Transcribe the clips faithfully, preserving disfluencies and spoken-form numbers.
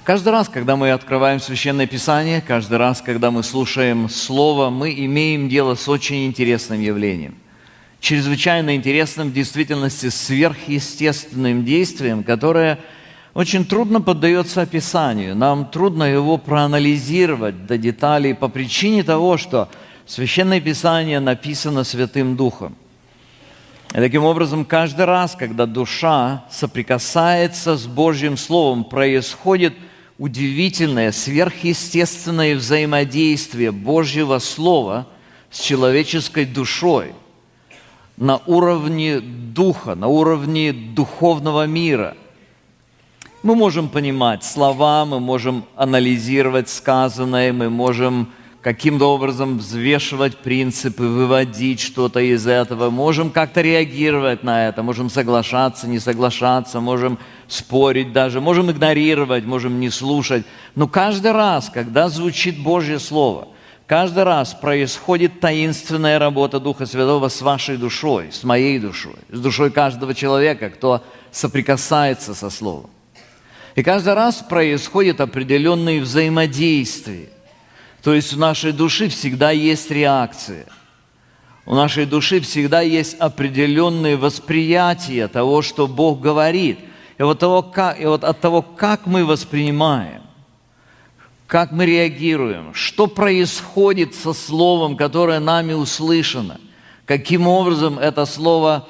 Каждый раз, когда мы открываем Священное Писание, каждый раз, когда мы слушаем Слово, мы имеем дело с очень интересным явлением. Чрезвычайно интересным, в действительности сверхъестественным действием, которое очень трудно поддается описанию. Нам трудно его проанализировать до деталей по причине того, что Священное Писание написано Святым Духом. И таким образом, каждый раз, когда душа соприкасается с Божьим Словом, происходит удивительное, сверхъестественное взаимодействие Божьего Слова с человеческой душой на уровне духа, на уровне духовного мира. Мы можем понимать слова, мы можем анализировать сказанное, мы можем каким-то образом взвешивать принципы, выводить что-то из этого, можем как-то реагировать на это, можем соглашаться, не соглашаться, можем спорить даже, можем игнорировать, можем не слушать. Но каждый раз, когда звучит Божье Слово, каждый раз происходит таинственная работа Духа Святого с вашей душой, с моей душой, с душой каждого человека, кто соприкасается со Словом. И каждый раз происходит определенные взаимодействия. То есть у нашей души всегда есть реакция. У нашей души всегда есть определенные восприятия того, что Бог говорит. И вот, того, как, и вот от того, как мы воспринимаем, как мы реагируем, что происходит со словом, которое нами услышано, каким образом это слово,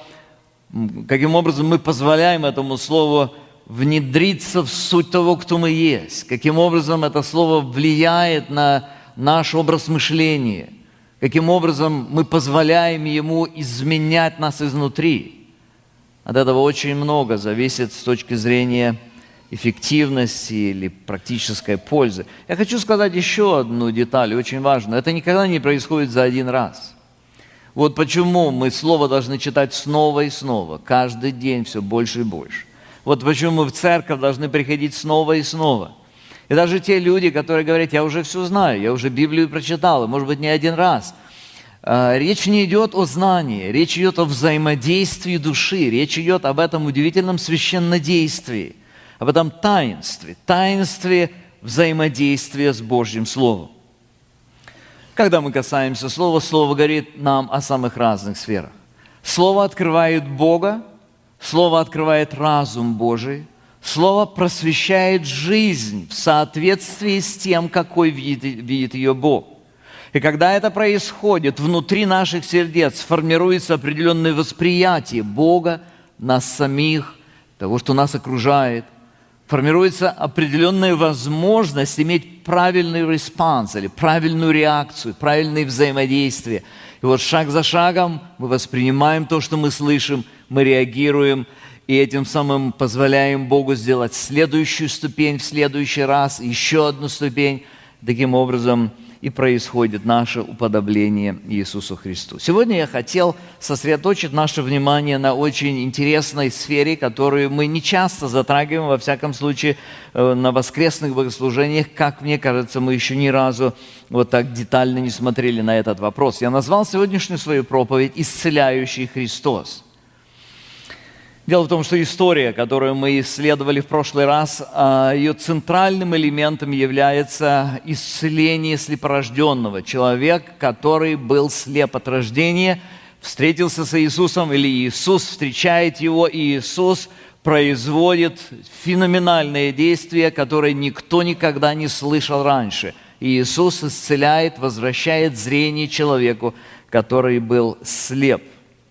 каким образом мы позволяем этому слову внедриться в суть того, кто мы есть, каким образом это слово влияет на наш образ мышления, каким образом мы позволяем ему изменять нас изнутри. От этого очень много зависит с точки зрения эффективности или практической пользы. Я хочу сказать еще одну деталь, очень важную. Это никогда не происходит за один раз. Вот почему мы Слово должны читать снова и снова, каждый день все больше и больше. Вот почему мы в церковь должны приходить снова и снова. И даже те люди, которые говорят, я уже все знаю, я уже Библию прочитал, может быть, не один раз. Речь не идет о знании, речь идет о взаимодействии души, речь идет об этом удивительном священнодействии, об этом таинстве, таинстве взаимодействия с Божьим Словом. Когда мы касаемся Слова, Слово говорит нам о самых разных сферах. Слово открывает Бога, Слово открывает разум Божий, Слово просвещает жизнь в соответствии с тем, какой видит, видит ее Бог. И когда это происходит, внутри наших сердец формируется определенное восприятие Бога, нас самих, того, что нас окружает. Формируется определенная возможность иметь правильный респонс или правильную реакцию, правильное взаимодействие. И вот шаг за шагом мы воспринимаем то, что мы слышим, мы реагируем, и этим самым позволяем Богу сделать следующую ступень в следующий раз, еще одну ступень. Таким образом и происходит наше уподобление Иисусу Христу. Сегодня я хотел сосредоточить наше внимание на очень интересной сфере, которую мы не часто затрагиваем, во всяком случае, на воскресных богослужениях. Как мне кажется, мы еще ни разу вот так детально не смотрели на этот вопрос. Я назвал сегодняшнюю свою проповедь «Исцеляющий Христос». Дело в том, что история, которую мы исследовали в прошлый раз, ее центральным элементом является исцеление слепорожденного. Человек, который был слеп от рождения, встретился с Иисусом, или Иисус встречает его, и Иисус производит феноменальное действие, которое никто никогда не слышал раньше. Иисус исцеляет, возвращает зрение человеку, который был слеп.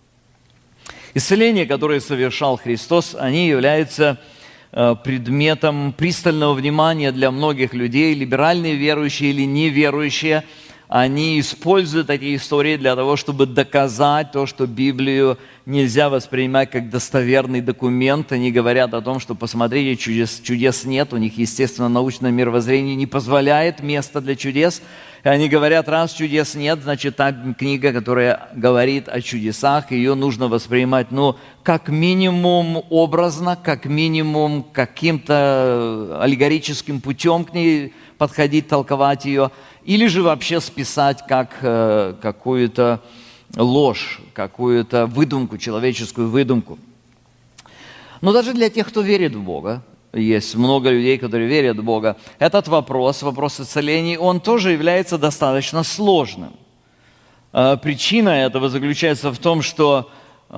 Исцеления, которые совершал Христос, они являются предметом пристального внимания для многих людей. Либеральные верующие или неверующие, они используют эти истории для того, чтобы доказать то, что Библию нельзя воспринимать как достоверный документ. Они говорят о том, что, посмотрите, чудес, чудес нет, у них, естественно, научное мировоззрение не позволяет места для чудес. И они говорят, раз чудес нет, значит, та книга, которая говорит о чудесах, ее нужно воспринимать, ну, как минимум образно, как минимум каким-то аллегорическим путем к ней подходить, толковать ее, или же вообще списать как э, какую-то ложь, какую-то выдумку, человеческую выдумку. Но даже для тех, кто верит в Бога, есть много людей, которые верят в Бога. Этот вопрос, вопрос исцелений, он тоже является достаточно сложным. Причина этого заключается в том, что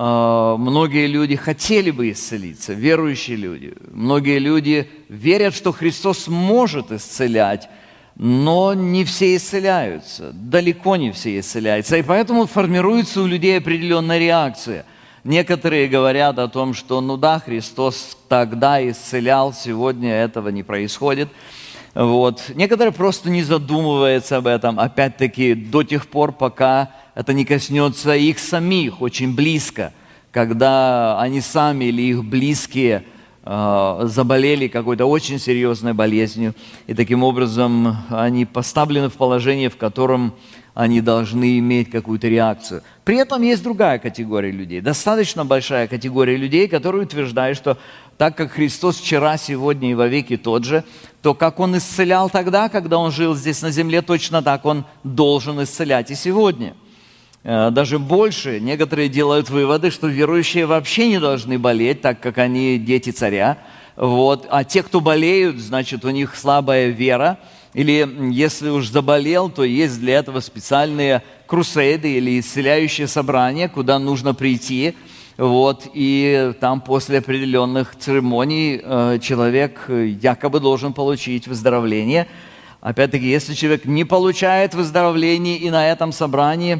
многие люди хотели бы исцелиться, верующие люди. Многие люди верят, что Христос может исцелять, но не все исцеляются, далеко не все исцеляются. И поэтому формируется у людей определенная реакция. Некоторые говорят о том, что ну да, Христос тогда исцелял, сегодня этого не происходит. Вот. Некоторые просто не задумываются об этом, опять-таки, до тех пор, пока это не коснется их самих очень близко, когда они сами или их близкие э, заболели какой-то очень серьезной болезнью, и таким образом они поставлены в положение, в котором они должны иметь какую-то реакцию. При этом есть другая категория людей, достаточно большая категория людей, которые утверждают, что так как Христос вчера, сегодня и вовеки тот же, то как Он исцелял тогда, когда Он жил здесь на земле, точно так Он должен исцелять и сегодня. Даже больше, некоторые делают выводы, что верующие вообще не должны болеть, так как они дети царя. Вот. А те, кто болеют, значит, у них слабая вера. Или если уж заболел, то есть для этого специальные крусейды или исцеляющие собрания, куда нужно прийти. Вот, и там после определенных церемоний э, человек якобы должен получить выздоровление. Опять-таки, если человек не получает выздоровление и на этом собрании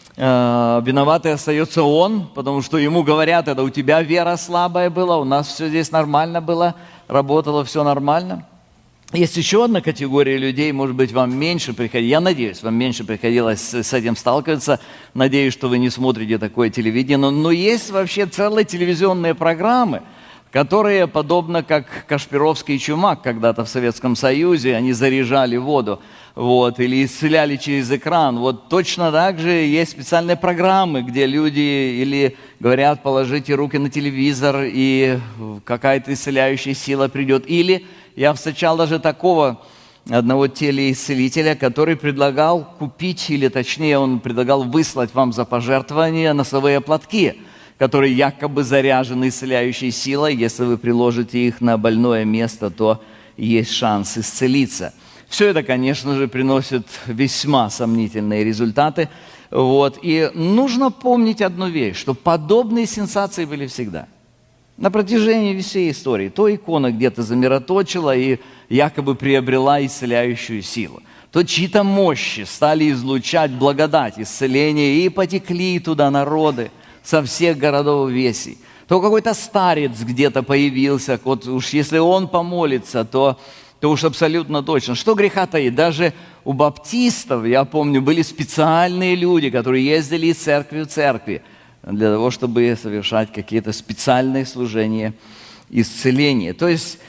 э, виноватый остается он, потому что ему говорят, это у тебя вера слабая была, у нас все здесь нормально было, работало все нормально. Есть еще одна категория людей, может быть, вам меньше приходилось, я надеюсь, вам меньше приходилось с этим сталкиваться, надеюсь, что вы не смотрите такое телевидение, но, но есть вообще целые телевизионные программы, которые, подобно как Кашпировский чумак когда-то в Советском Союзе, они заряжали воду, вот, или исцеляли через экран. Вот точно так же есть специальные программы, где люди или говорят, положите руки на телевизор, и какая-то исцеляющая сила придет, или... Я встречал даже такого одного телеисцелителя, который предлагал купить, или точнее он предлагал выслать вам за пожертвование носовые платки, которые якобы заряжены исцеляющей силой. Если вы приложите их на больное место, то есть шанс исцелиться. Все это, конечно же, приносит весьма сомнительные результаты. Вот. И нужно помнить одну вещь, что подобные сенсации были всегда. На протяжении всей истории. То икона где-то замироточила и якобы приобрела исцеляющую силу. То чьи-то мощи стали излучать благодать, исцеление, и потекли туда народы со всех городов весей. То какой-то старец где-то появился, вот уж если он помолится, то, то уж абсолютно точно. Что греха таить, даже у баптистов, я помню, были специальные люди, которые ездили из церкви в церкви, для того, чтобы совершать какие-то специальные служения исцеления. То есть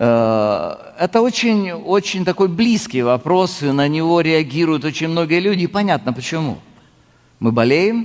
э, это очень, очень такой близкий вопрос, и на него реагируют очень многие люди, и понятно почему. Мы болеем,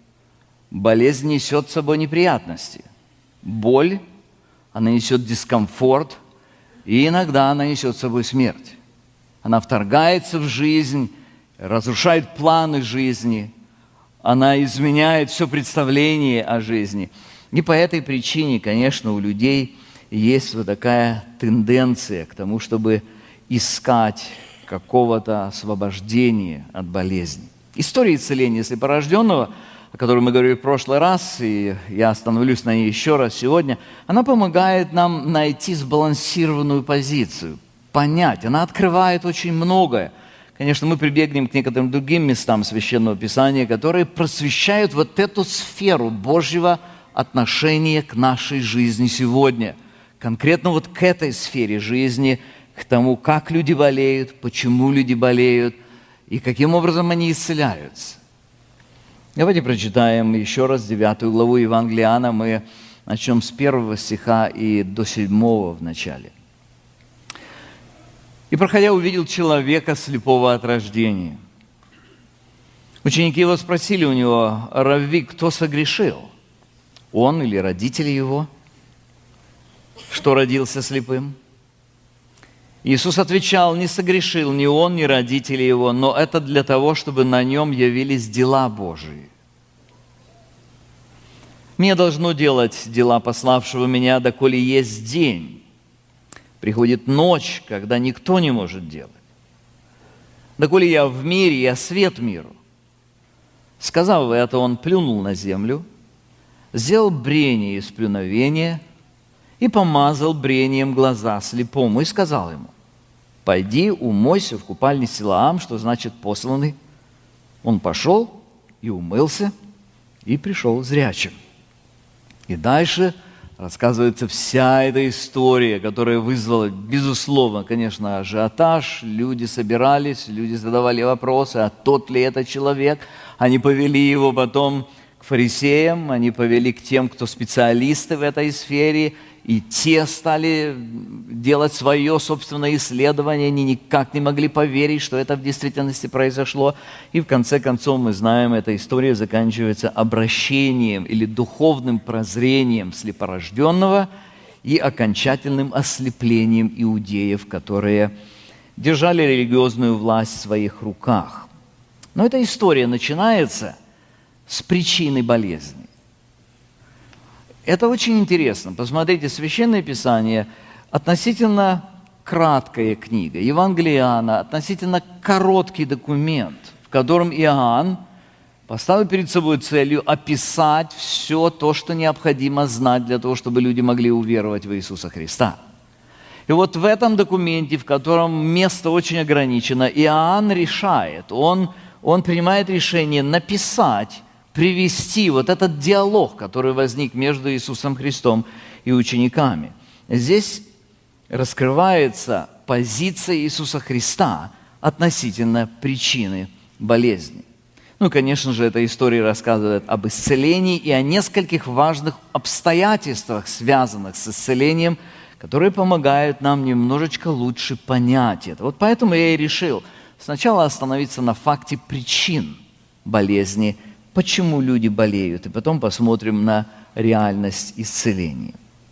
болезнь несет с собой неприятности. Боль, она несет дискомфорт, и иногда она несет с собой смерть. Она вторгается в жизнь, разрушает планы жизни, она изменяет все представление о жизни. И по этой причине, конечно, у людей есть вот такая тенденция к тому, чтобы искать какого-то освобождения от болезни. История исцеления слепорожденного, о которой мы говорили в прошлый раз, и я остановлюсь на ней еще раз сегодня, она помогает нам найти сбалансированную позицию, понять, она открывает очень многое. Конечно, мы прибегнем к некоторым другим местам Священного Писания, которые просвещают вот эту сферу Божьего отношения к нашей жизни сегодня. Конкретно вот к этой сфере жизни, к тому, как люди болеют, почему люди болеют и каким образом они исцеляются. Давайте прочитаем еще раз девятую главу Евангелия Иоанна. Мы начнем с первого стиха и до седьмого в начале. «И, проходя, увидел человека слепого от рождения. Ученики его спросили у него: Равви, кто согрешил? Он или родители его, что родился слепым? Иисус отвечал: не согрешил ни он, ни родители его, но это для того, чтобы на нем явились дела Божии. Мне должно делать дела пославшего меня, доколе есть день. Приходит ночь, когда никто не может делать. Доколе я в мире, я свет миру. Сказав это, он плюнул на землю, сделал брение из плюновения и помазал брением глаза слепому и сказал ему: «Пойди, умойся в купальне Силаам», что значит «посланный». Он пошел и умылся, и пришел зрячим. И дальше рассказывается вся эта история, которая вызвала, безусловно, конечно, ажиотаж. Люди собирались, люди задавали вопросы, а тот ли это человек. Они повели его потом к фарисеям, они повели к тем, кто специалисты в этой сфере, и те стали делать свое собственное исследование, они никак не могли поверить, что это в действительности произошло. И в конце концов, мы знаем, эта история заканчивается обращением или духовным прозрением слепорожденного и окончательным ослеплением иудеев, которые держали религиозную власть в своих руках. Но эта история начинается с причины болезни. Это очень интересно. Посмотрите, Священное Писание относительно краткая книга, Евангелие Иоанна относительно короткий документ, в котором Иоанн поставил перед собой целью описать все то, что необходимо знать для того, чтобы люди могли уверовать в Иисуса Христа. И вот в этом документе, в котором место очень ограничено, Иоанн решает, он, он принимает решение написать, привести вот этот диалог, который возник между Иисусом Христом и учениками. Здесь раскрывается позиция Иисуса Христа относительно причины болезни. Ну, конечно же, эта история рассказывает об исцелении и о нескольких важных обстоятельствах, связанных с исцелением, которые помогают нам немножечко лучше понять это. Вот поэтому я и решил сначала остановиться на факте причин болезни, почему люди болеют, и потом посмотрим на реальность исцеления.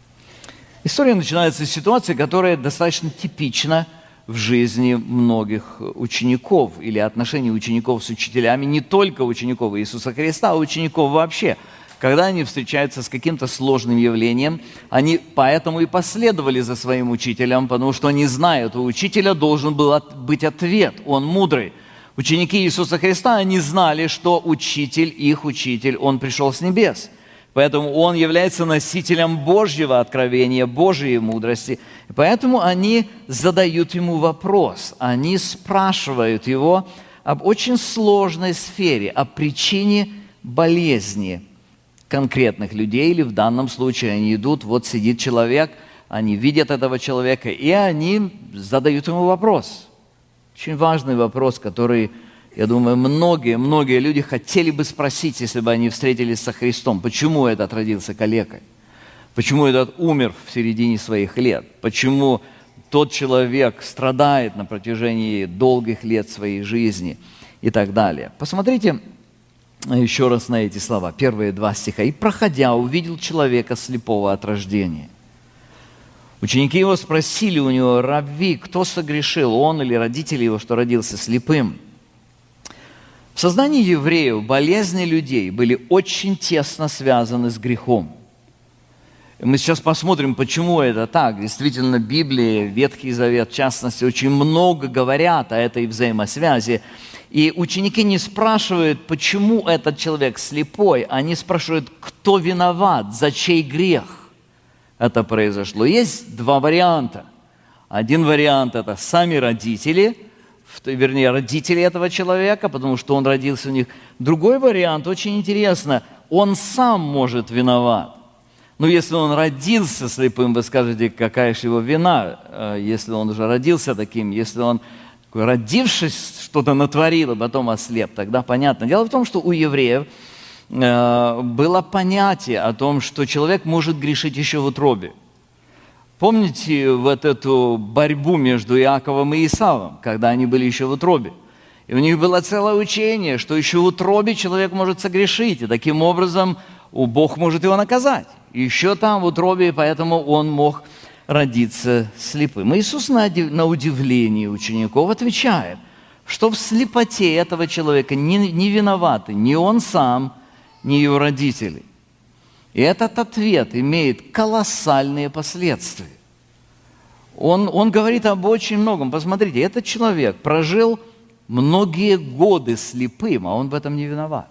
История начинается с ситуации, которая достаточно типична в жизни многих учеников или отношений учеников с учителями, не только учеников Иисуса Христа, а учеников вообще. Когда они встречаются с каким-то сложным явлением, они поэтому и последовали за своим учителем, потому что они знают, у учителя должен был быть ответ, он мудрый. Ученики Иисуса Христа, они знали, что учитель, их учитель, он пришел с небес. Поэтому он является носителем Божьего откровения, Божьей мудрости. И поэтому они задают ему вопрос, они спрашивают его об очень сложной сфере, о причине болезни конкретных людей, или в данном случае они идут, вот сидит человек, они видят этого человека, и они задают ему вопрос. Очень важный вопрос, который, я думаю, многие-многие люди хотели бы спросить, если бы они встретились со Христом. Почему этот родился калекой? Почему этот умер в середине своих лет? Почему тот человек страдает на протяжении долгих лет своей жизни? И так далее. Посмотрите еще раз на эти слова. Первые два стиха. «И, проходя, увидел человека слепого от рождения. Ученики его спросили у него: Рабби, кто согрешил, он или родители его, что родился слепым?» В сознании евреев болезни людей были очень тесно связаны с грехом. И мы сейчас посмотрим, почему это так. Действительно, Библия, Ветхий Завет, в частности, очень много говорят о этой взаимосвязи. И ученики не спрашивают, почему этот человек слепой, они спрашивают, кто виноват, за чей грех это произошло. Есть два варианта. Один вариант – это сами родители, вернее, родители этого человека, потому что он родился у них. Другой вариант, очень интересно, он сам может виноват. Ну, если он родился слепым, вы скажете, какая же его вина, если он уже родился таким, если он, родившись, что-то натворил, и потом ослеп, тогда понятно. Дело в том, что у евреев было понятие о том, что человек может грешить еще в утробе. Помните вот эту борьбу между Иаковом и Исавом, когда они были еще в утробе? И у них было целое учение, что еще в утробе человек может согрешить, и таким образом Бог может его наказать. И еще там в утробе, поэтому он мог родиться слепым. Иисус на удивление учеников отвечает, что в слепоте этого человека не, не виноваты ни он сам, ни его родители. И этот ответ имеет колоссальные последствия. Он, он говорит об очень многом. Посмотрите, этот человек прожил многие годы слепым, а он в этом не виноват.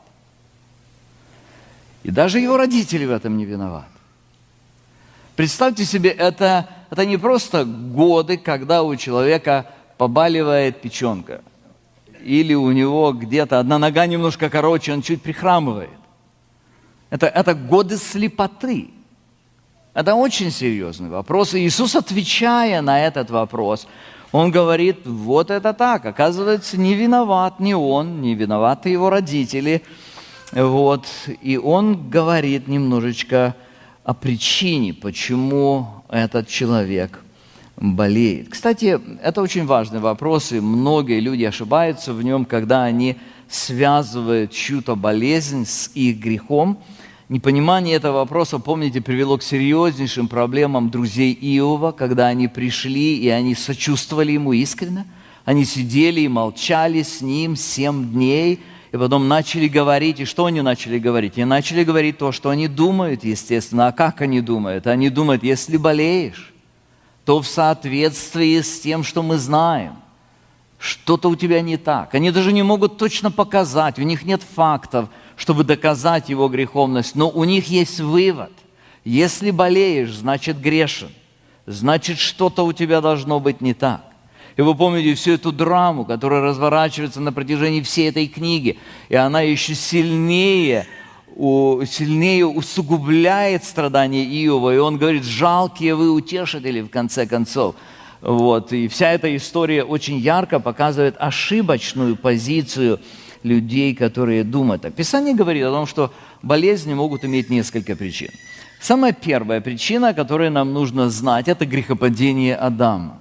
И даже его родители в этом не виноваты. Представьте себе, это, это не просто годы, когда у человека побаливает печенка, или у него где-то одна нога немножко короче, он чуть прихрамывает. Это, это годы слепоты. Это очень серьезный вопрос. И Иисус, отвечая на этот вопрос, Он говорит, вот это так. Оказывается, не виноват ни Он, не виноваты его родители. Вот. И Он говорит немножечко о причине, почему этот человек болеет. Кстати, это очень важный вопрос, и многие люди ошибаются в нем, когда они связывают чью-то болезнь с их грехом. Непонимание этого вопроса, помните, привело к серьезнейшим проблемам друзей Иова, когда они пришли, и они сочувствовали ему искренне. Они сидели и молчали с ним семь дней, и потом начали говорить. И что они начали говорить? Они начали говорить то, что они думают, естественно. А как они думают? Они думают, если болеешь, то в соответствии с тем, что мы знаем, что-то у тебя не так. Они даже не могут точно показать, у них нет фактов, чтобы доказать его греховность. Но у них есть вывод. Если болеешь, значит грешен. Значит, что-то у тебя должно быть не так. И вы помните всю эту драму, которая разворачивается на протяжении всей этой книги. И она еще сильнее, сильнее усугубляет страдания Иова. И он говорит, жалкие вы утешители в конце концов. Вот. И вся эта история очень ярко показывает ошибочную позицию людей, которые думают так. Писание говорит о том, что болезни могут иметь несколько причин. Самая первая причина, которую нам нужно знать, это грехопадение Адама.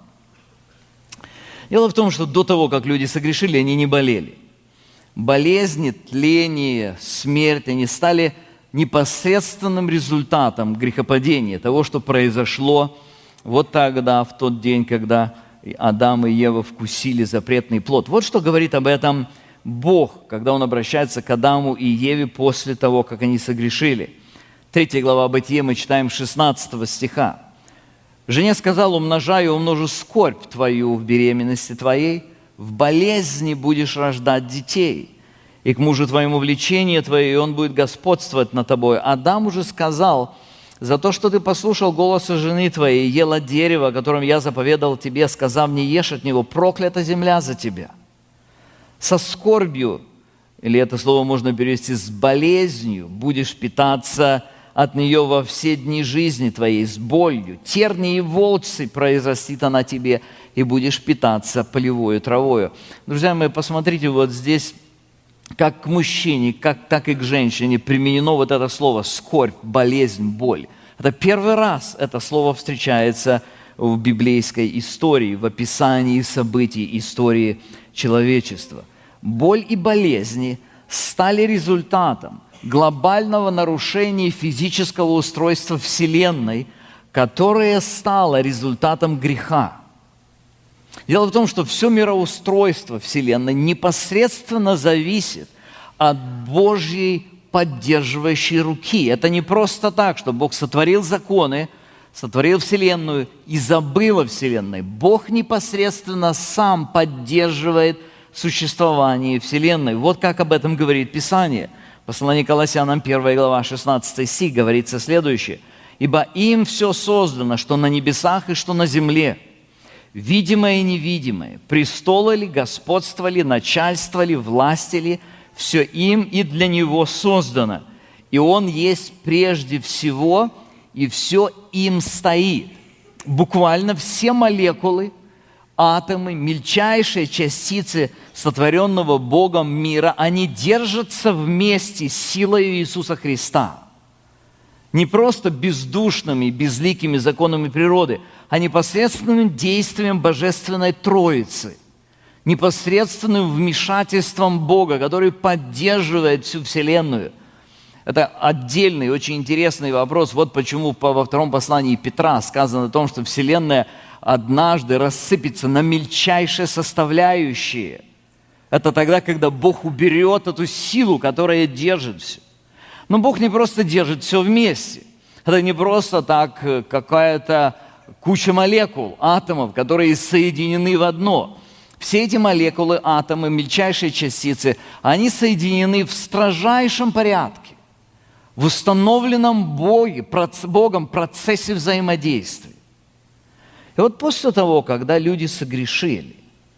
Дело в том, что до того, как люди согрешили, они не болели. Болезни, тление, смерть, они стали непосредственным результатом грехопадения, того, что произошло вот тогда, в тот день, когда Адам и Ева вкусили запретный плод. Вот что говорит об этом Бог, когда Он обращается к Адаму и Еве после того, как они согрешили. Третья глава Бытия мы читаем шестнадцатого стиха. «Жене сказал, умножаю и умножу скорбь твою в беременности твоей, в болезни будешь рождать детей, и к мужу твоему влечение твое, и он будет господствовать над тобой. Адам уже сказал, за то, что ты послушал голоса жены твоей, ел от дерева, о котором я заповедал тебе, сказав, не ешь от него, проклята земля за тебя. Со скорбью, или это слово можно перевести с болезнью, будешь питаться от нее во все дни жизни твоей, с болью. Тернии и волчцы произрастит она тебе, и будешь питаться полевою травою». Друзья мои, посмотрите, вот здесь, как к мужчине, как, так и к женщине применено вот это слово «скорбь», «болезнь», «боль». Это первый раз это слово встречается в библейской истории, в описании событий истории человечества. Боль и болезни стали результатом глобального нарушения физического устройства Вселенной, которое стало результатом греха. Дело в том, что все мироустройство Вселенной непосредственно зависит от Божьей поддерживающей руки. Это не просто так, что Бог сотворил законы, сотворил Вселенную и забыл о Вселенной. Бог непосредственно сам поддерживает существование Вселенной. Вот как об этом говорит Писание. Послание Колоссянам, первая глава, шестнадцатый стих, говорится следующее. «Ибо им все создано, что на небесах и что на земле, видимое и невидимое, престолы ли, господство ли, начальство ли, власти ли, все им и для Него создано. И Он есть прежде всего, и все им стоит». Буквально все молекулы, атомы, мельчайшие частицы сотворенного Богом мира, они держатся вместе с силой Иисуса Христа. Не просто бездушными, безликими законами природы, а непосредственным действием Божественной Троицы, непосредственным вмешательством Бога, который поддерживает всю Вселенную. Это отдельный, очень интересный вопрос. Вот почему во втором послании Петра сказано о том, что Вселенная однажды рассыпется на мельчайшие составляющие. Это тогда, когда Бог уберет эту силу, которая держит все. Но Бог не просто держит все вместе. Это не просто так какая-то куча молекул, атомов, которые соединены в одно. Все эти молекулы, атомы, мельчайшие частицы, они соединены в строжайшем порядке, в установленном Боге, Богом процессе взаимодействия. И вот после того, когда люди согрешили,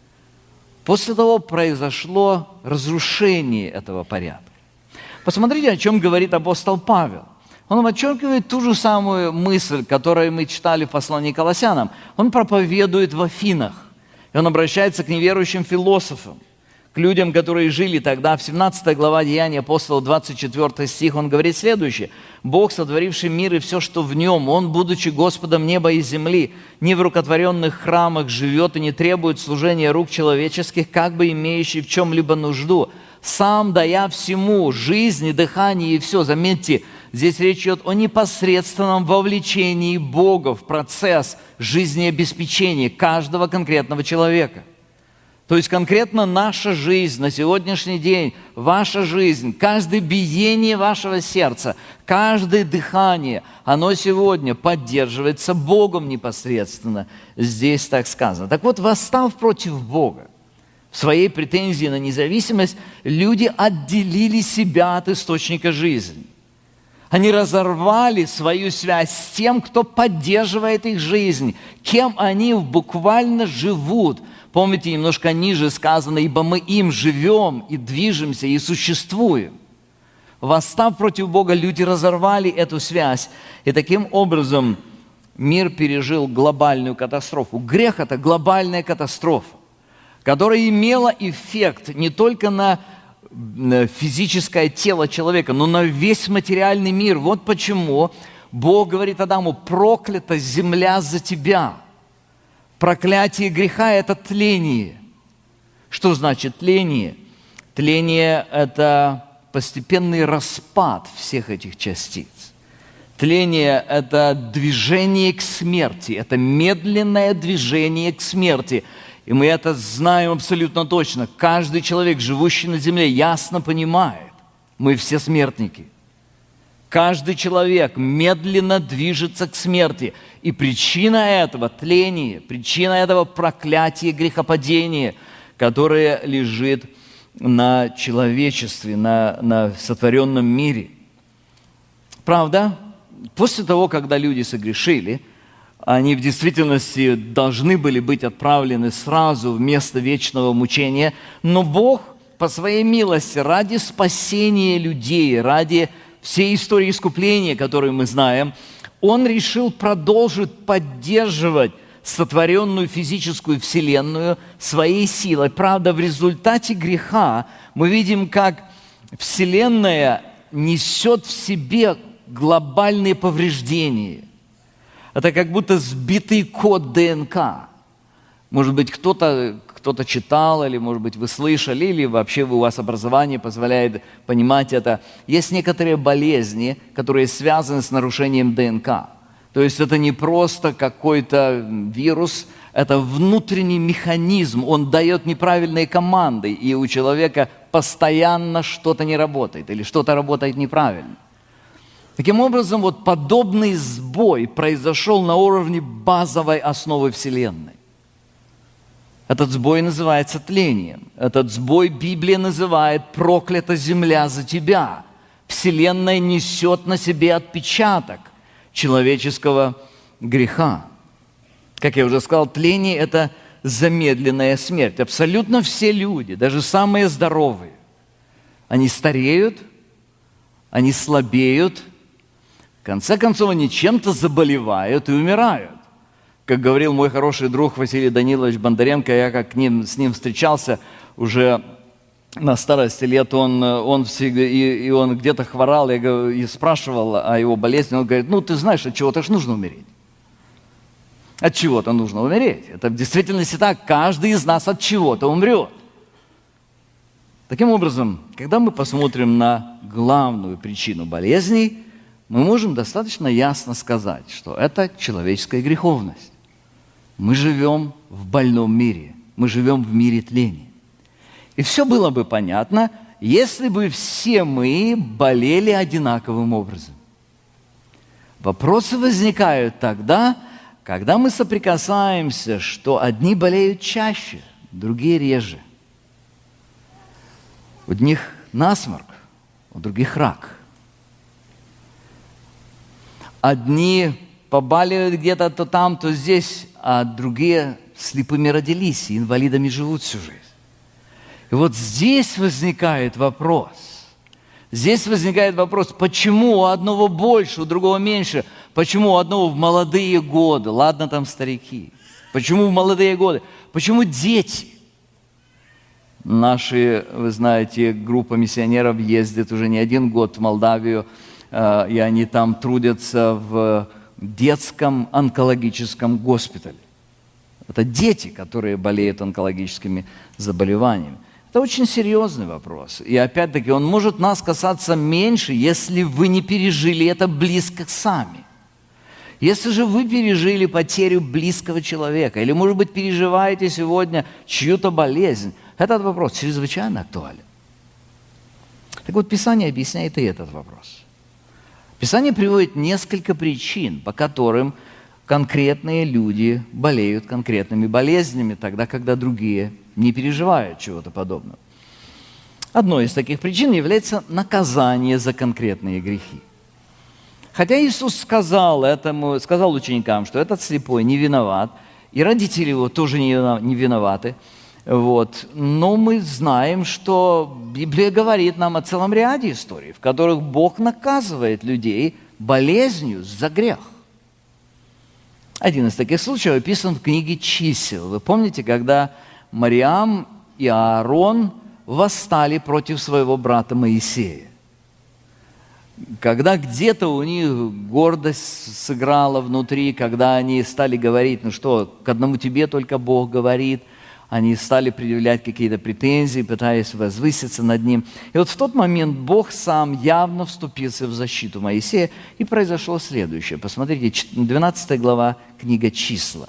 после того произошло разрушение этого порядка. Посмотрите, о чем говорит апостол Павел. Он подчеркивает ту же самую мысль, которую мы читали в послании к Колоссянам. Он проповедует в Афинах. И он обращается к неверующим философам, к людям, которые жили тогда. В семнадцатой главе Деяний апостола, двадцать четвёртый стих, он говорит следующее. «Бог, сотворивший мир и все, что в нем, Он, будучи Господом неба и земли, не в рукотворенных храмах живет и не требует служения рук человеческих, как бы имеющий в чем-либо нужду, сам дая всему жизнь и дыхание и все». Заметьте, здесь речь идет о непосредственном вовлечении Бога в процесс жизнеобеспечения каждого конкретного человека. То есть конкретно наша жизнь на сегодняшний день, ваша жизнь, каждое биение вашего сердца, каждое дыхание, оно сегодня поддерживается Богом непосредственно. Здесь так сказано. Так вот, восстав против Бога, в своей претензии на независимость, люди отделили себя от источника жизни. Они разорвали свою связь с тем, кто поддерживает их жизнь, кем они буквально живут. Помните, немножко ниже сказано, ибо мы им живем и движемся и существуем. Восстав против Бога, люди разорвали эту связь. И таким образом мир пережил глобальную катастрофу. Грех – это глобальная катастрофа, которая имела эффект не только на физическое тело человека, но на весь материальный мир. Вот почему Бог говорит Адаму: проклята земля за тебя. Проклятие греха – это тление. Что значит тление? Тление – это постепенный распад всех этих частиц. Тление – это движение к смерти, это медленное движение к смерти. И мы это знаем абсолютно точно. Каждый человек, живущий на земле, ясно понимает, мы все смертники. Каждый человек медленно движется к смерти. И причина этого тления, причина этого проклятия, грехопадения, которое лежит на человечестве, на, на сотворенном мире. Правда, после того, когда люди согрешили, они в действительности должны были быть отправлены сразу в место вечного мучения, но Бог по своей милости, ради спасения людей, ради всей истории искупления, которую мы знаем, Он решил продолжить поддерживать сотворенную физическую вселенную своей силой. Правда, в результате греха мы видим, как вселенная несет в себе глобальные повреждения. Это как будто сбитый код ДНК. Может быть, кто-то кто-то читал, или, может быть, вы слышали, или вообще у вас образование позволяет понимать это. Есть некоторые болезни, которые связаны с нарушением ДНК. То есть это не просто какой-то вирус, это внутренний механизм. Он дает неправильные команды, и у человека постоянно что-то не работает, или что-то работает неправильно. Таким образом, вот подобный сбой произошел на уровне базовой основы Вселенной. Этот сбой называется тлением. Этот сбой Библия называет «проклята земля за тебя». Вселенная несет на себе отпечаток человеческого греха. Как я уже сказал, тление – это замедленная смерть. Абсолютно все люди, даже самые здоровые, они стареют, они слабеют, в конце концов, они чем-то заболевают и умирают. Как говорил мой хороший друг Василий Данилович Бондаренко, я как ним, с ним встречался уже на старости лет, он, он, всегда, и, и он где-то хворал, я говорю, и спрашивал о его болезни, он говорит: ну ты знаешь, от чего-то ж нужно умереть. От чего-то нужно умереть. Это в действительности так, каждый из нас от чего-то умрет. Таким образом, когда мы посмотрим на главную причину болезней, мы можем достаточно ясно сказать, что это человеческая греховность. Мы живем в больном мире, мы живем в мире тления. И все было бы понятно, если бы все мы болели одинаковым образом. Вопросы возникают тогда, когда мы соприкасаемся, что одни болеют чаще, другие реже. У одних насморк, у других рак. Одни побаливают где-то то там, то здесь, а другие слепыми родились и инвалидами живут всю жизнь. И вот здесь возникает вопрос. Здесь возникает вопрос, почему у одного больше, у другого меньше? Почему у одного в молодые годы? Ладно, там старики. Почему в молодые годы? Почему дети? Наши, вы знаете, группа миссионеров ездит уже не один год в Молдавию, и они там трудятся в детском онкологическом госпитале. Это дети, которые болеют онкологическими заболеваниями. Это очень серьезный вопрос. И опять-таки он может нас касаться меньше, если вы не пережили это близко сами. Если же вы пережили потерю близкого человека, или, может быть, переживаете сегодня чью-то болезнь, этот вопрос чрезвычайно актуален. Так вот, Писание объясняет и этот вопрос. Писание приводит несколько причин, по которым конкретные люди болеют конкретными болезнями, тогда, когда другие не переживают чего-то подобного. Одной из таких причин является наказание за конкретные грехи. Хотя Иисус сказал этому, сказал ученикам, что этот слепой не виноват, и родители его тоже не виноваты, вот, но мы знаем, что Библия говорит нам о целом ряде историй, в которых Бог наказывает людей болезнью за грех. Один из таких случаев описан в книге «Чисел». Вы помните, когда Мариам и Аарон восстали против своего брата Моисея? Когда где-то у них гордость сыграла внутри, когда они стали говорить, ну что, к одному тебе только Бог говорит, они стали предъявлять какие-то претензии, пытаясь возвыситься над ним. И вот в тот момент Бог сам явно вступился в защиту Моисея, и произошло следующее. Посмотрите, двенадцатая глава, книга «Числа».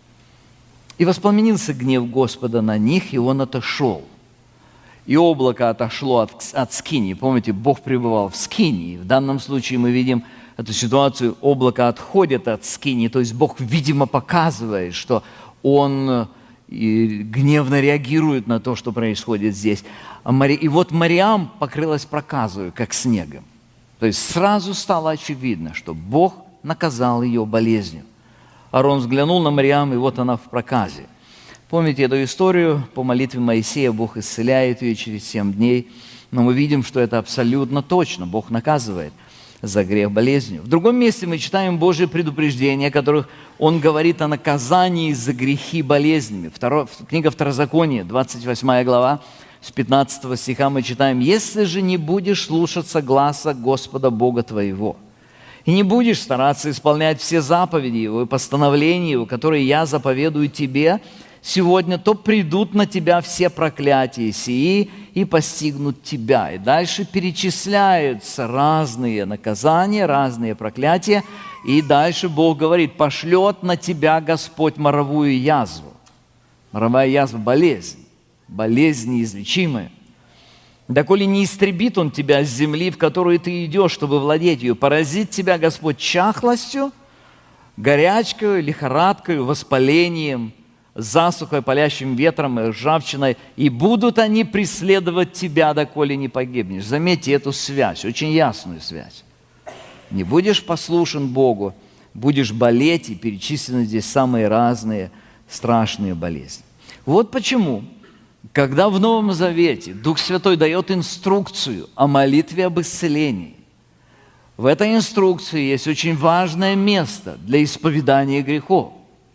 «И воспламенился гнев Господа на них, и он отошел. И облако отошло от, от скинии». Помните, Бог пребывал в скинии. В данном случае мы видим эту ситуацию, облако отходит от скинии, то есть Бог, видимо, показывает, что Он и гневно реагирует на то, что происходит здесь. И вот Мариам покрылась проказою, как снегом. То есть сразу стало очевидно, что Бог наказал ее болезнью. Аарон взглянул на Мариам, и вот она в проказе. Помните эту историю? По молитве Моисея Бог исцеляет ее через семь дней. Но мы видим, что это абсолютно точно. Бог наказывает за грех болезнью. В другом месте мы читаем Божьи предупреждения, в которых Он говорит о наказании за грехи болезнями. Второ, книга Второзакония, двадцать восьмая глава, с пятнадцатого стиха мы читаем: «Если же не будешь слушаться гласа Господа Бога твоего, и не будешь стараться исполнять все заповеди Его и постановления Его, которые я заповедую тебе сегодня, то придут на тебя все проклятия сии и постигнут тебя». И дальше перечисляются разные наказания, разные проклятия. И дальше Бог говорит: пошлет на тебя Господь моровую язву. Моровая язва – болезнь, болезнь неизлечимая. «Доколе не истребит Он тебя с земли, в которую ты идешь, чтобы владеть ее, поразит тебя Господь чахлостью, горячкою, лихорадкою, воспалением, засухой, палящим ветром и ржавчиной, и будут они преследовать тебя, доколе не погибнешь». Заметьте эту связь, очень ясную связь. Не будешь послушен Богу, будешь болеть, и перечислены здесь самые разные страшные болезни. Вот почему, когда в Новом Завете Дух Святой дает инструкцию о молитве об исцелении, в этой инструкции есть очень важное место для исповедания грехов.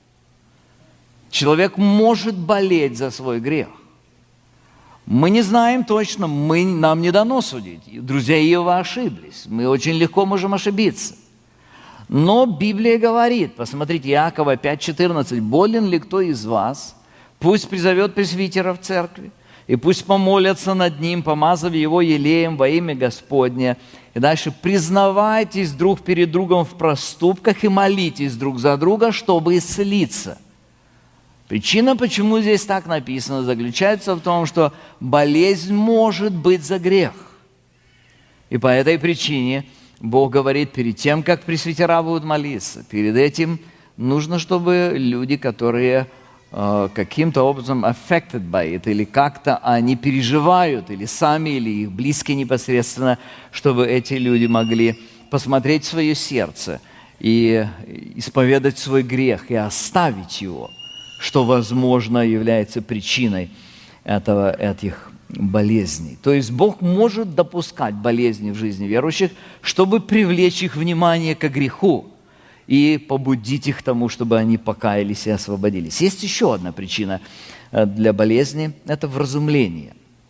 Человек может болеть за свой грех. Мы не знаем точно, мы, нам не дано судить. Друзья Иова ошиблись. Мы очень легко можем ошибиться. Но Библия говорит, посмотрите, Иакова пять четырнадцать: «Болен ли кто из вас, пусть призовет пресвитера в церкви, и пусть помолятся над ним, помазав его елеем во имя Господне». И дальше: «Признавайтесь друг перед другом в проступках и молитесь друг за друга, чтобы исцелиться». Причина, почему здесь так написано, заключается в том, что болезнь может быть за грех. И по этой причине Бог говорит, перед тем, как пресвитера будут молиться, перед этим нужно, чтобы люди, которые э, каким-то образом affected by it, или как-то они переживают, или сами, или их близкие непосредственно, чтобы эти люди могли посмотреть в свое сердце и исповедать свой грех и оставить его, что, возможно, является причиной этого, этих болезней. То есть Бог может допускать болезни в жизни верующих, чтобы привлечь их внимание к греху и побудить их к тому, чтобы они покаялись и освободились. Есть еще одна причина для болезни – это вразумление.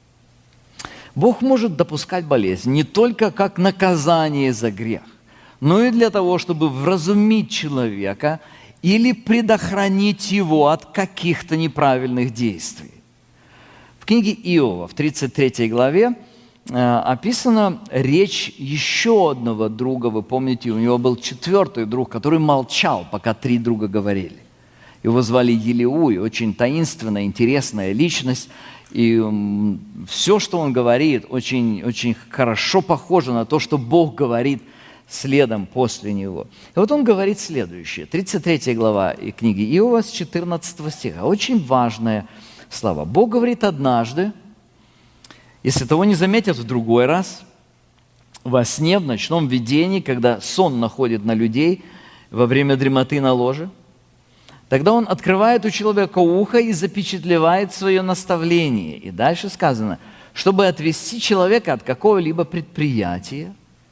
Бог может допускать болезнь не только как наказание за грех, но и для того, чтобы вразумить человека или предохранить его от каких-то неправильных действий. В книге Иова, в тридцать третьей главе, э, описана речь еще одного друга. Вы помните, у него был четвертый друг, который молчал, пока три друга говорили. Его звали Елеуй, очень таинственная, интересная личность. И м, все, что он говорит, очень, очень хорошо похоже на то, что Бог говорит следом после него. И вот он говорит следующее. тридцать третья глава книги Иова с четырнадцатого стиха. Очень важная слова. Бог говорит однажды, если того не заметят в другой раз, во сне, в ночном видении, когда сон находит на людей во время дремоты на ложе, тогда он открывает у человека ухо и запечатлевает свое наставление. И дальше сказано, чтобы отвести человека от какого-либо предприятия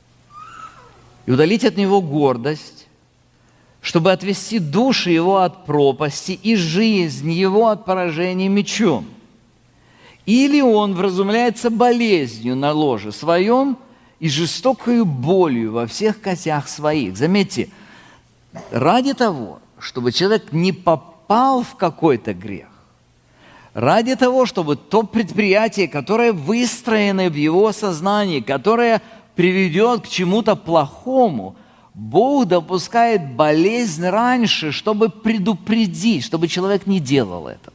и удалить от него гордость, чтобы отвести души его от пропасти и жизнь его от поражения мечом. Или он вразумляется болезнью на ложе своем и жестокою болью во всех костях своих. Заметьте, ради того, чтобы человек не попал в какой-то грех, ради того, чтобы то предприятие, которое выстроено в его сознании, которое приведет к чему-то плохому, Бог допускает болезнь раньше, чтобы предупредить, чтобы человек не делал это.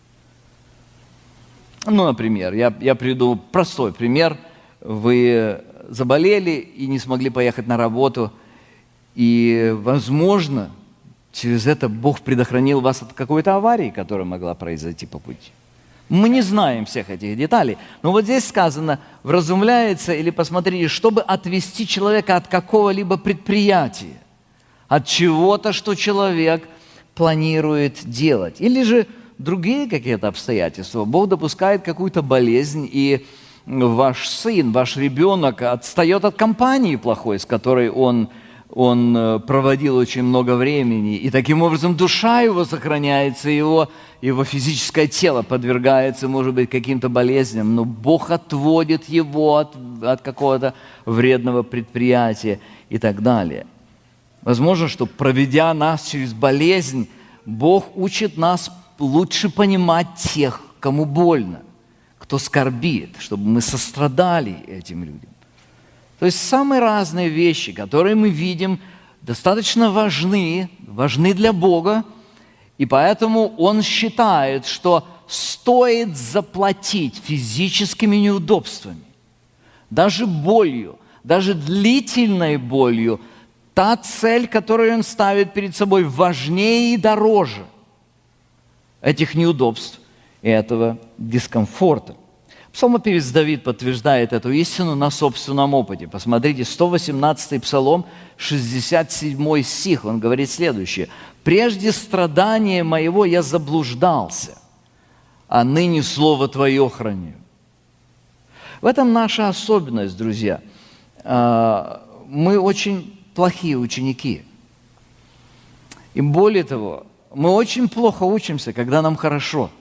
Ну, например, я, я приведу простой пример. Вы заболели и не смогли поехать на работу, и, возможно, через это Бог предохранил вас от какой-то аварии, которая могла произойти по пути. Мы не знаем всех этих деталей, но вот здесь сказано, вразумляется, или посмотрите, чтобы отвести человека от какого-либо предприятия, от чего-то, что человек планирует делать. Или же другие какие-то обстоятельства. Бог допускает какую-то болезнь, и ваш сын, ваш ребенок отстает от компании плохой, с которой он Он проводил очень много времени, и таким образом душа его сохраняется, его, его физическое тело подвергается, может быть, каким-то болезням, но Бог отводит его от, от какого-то вредного предприятия и так далее. Возможно, что, проведя нас через болезнь, Бог учит нас лучше понимать тех, кому больно, кто скорбит, чтобы мы сострадали этим людям. То есть самые разные вещи, которые мы видим, достаточно важны, важны для Бога, и поэтому Он считает, что стоит заплатить физическими неудобствами, даже болью, даже длительной болью. Та цель, которую Он ставит перед собой, важнее и дороже этих неудобств и этого дискомфорта. Псалмопевец Давид подтверждает эту истину на собственном опыте. Посмотрите, сто восемнадцатый Псалом, шестьдесят седьмой стих, он говорит следующее. «Прежде страдания моего я заблуждался, а ныне Слово Твое храню». В этом наша особенность, друзья. Мы очень плохие ученики. И более того, мы очень плохо учимся, когда нам хорошо.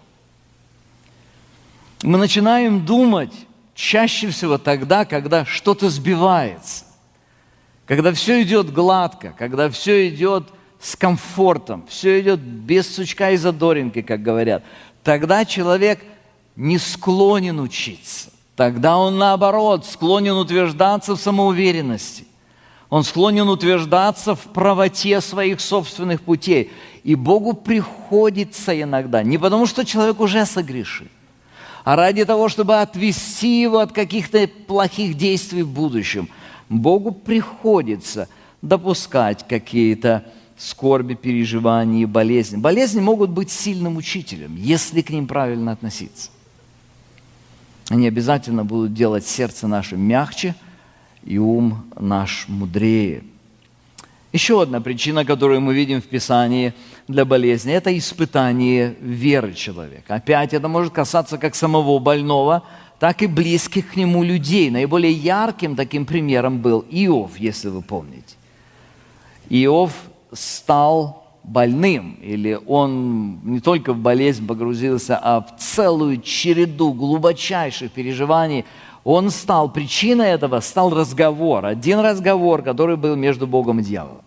Мы начинаем думать чаще всего тогда, когда что-то сбивается, когда все идет гладко, когда все идет с комфортом, все идет без сучка и задоринки, как говорят. Тогда человек не склонен учиться. Тогда он, наоборот, склонен утверждаться в самоуверенности. Он склонен утверждаться в правоте своих собственных путей. И Богу приходится иногда, не потому что человек уже согрешил, а ради того, чтобы отвести его от каких-то плохих действий в будущем, Богу приходится допускать какие-то скорби, переживания, болезни. Болезни могут быть сильным учителем, если к ним правильно относиться. Они обязательно будут делать сердце наше мягче и ум наш мудрее. Еще одна причина, которую мы видим в Писании для болезни, это испытание веры человека. Опять это может касаться как самого больного, так и близких к нему людей. Наиболее ярким таким примером был Иов, если вы помните. Иов стал больным, или он не только в болезнь погрузился, а в целую череду глубочайших переживаний. Он стал, причиной этого стал разговор, один разговор, который был между Богом и дьяволом.